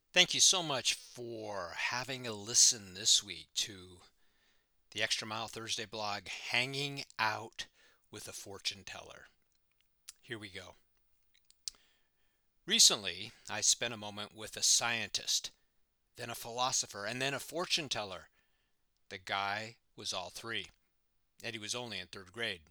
Thank you so much for having a listen this week to the Extra Mile Thursday blog, Hanging Out with a Fortune Teller. Here we go. Recently, I spent a moment with a scientist, then a philosopher, and then a fortune teller. The guy was all three, and he was only in third grade.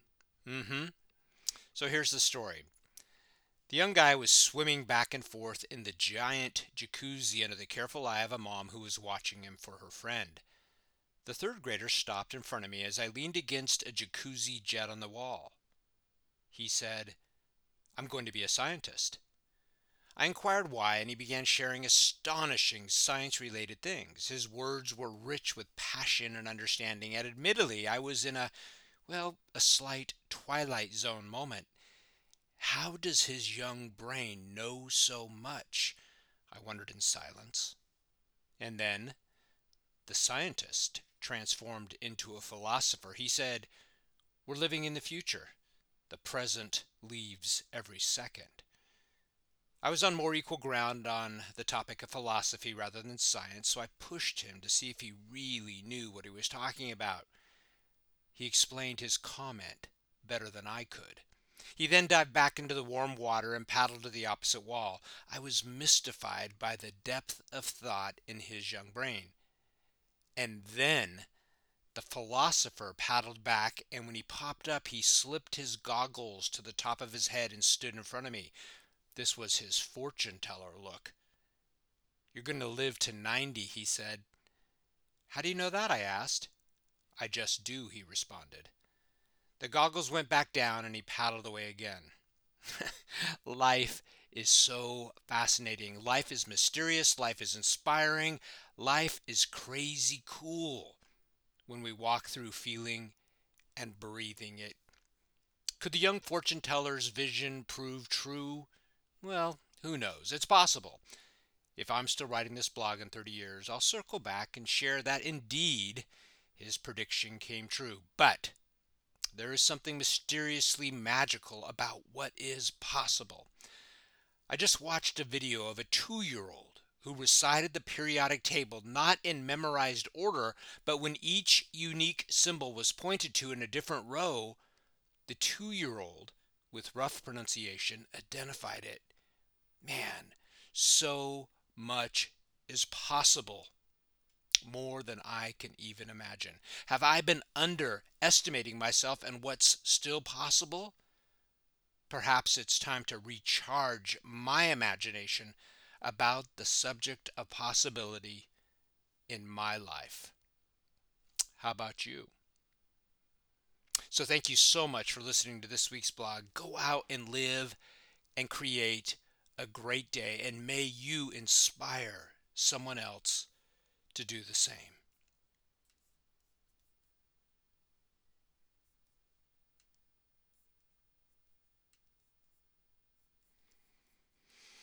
So here's the story. The young guy was swimming back and forth in the giant jacuzzi under the careful eye of a mom who was watching him for her friend. The third grader stopped in front of me as I leaned against a jacuzzi jet on the wall. He said, "I'm going to be a scientist." I inquired why, and he began sharing astonishing science related things. His words were rich with passion and understanding, and admittedly, I was in a slight Twilight Zone moment. How does his young brain know so much? I wondered in silence. And then the scientist transformed into a philosopher. He said, "We're living in the future. The present leaves every second." I was on more equal ground on the topic of philosophy rather than science, so I pushed him to see if he really knew what he was talking about. He explained his comment better than I could. He then dived back into the warm water and paddled to the opposite wall. I was mystified by the depth of thought in his young brain. And then the philosopher paddled back, and when he popped up, he slipped his goggles to the top of his head and stood in front of me. This was his fortune teller look. "You're going to live to 90, he said. "How do you know that?" I asked. "I just do," he responded. The goggles went back down and he paddled away again. Life is so fascinating. Life is mysterious. Life is inspiring. Life is crazy cool when we walk through feeling and breathing it. Could the young fortune teller's vision prove true? Well, who knows? It's possible. If I'm still writing this blog in 30 years, I'll circle back and share that indeed his prediction came true. But there is something mysteriously magical about what is possible. I just watched a video of a 2-year-old who recited the periodic table not in memorized order, but when each unique symbol was pointed to in a different row, the 2-year-old, with rough pronunciation, identified it. Man, so much is possible. More than I can even imagine. Have I been underestimating myself and what's still possible? Perhaps it's time to recharge my imagination about the subject of possibility in my life. How about you? So, thank you so much for listening to this week's blog. Go out and live and create a great day, and may you inspire someone else to do the same.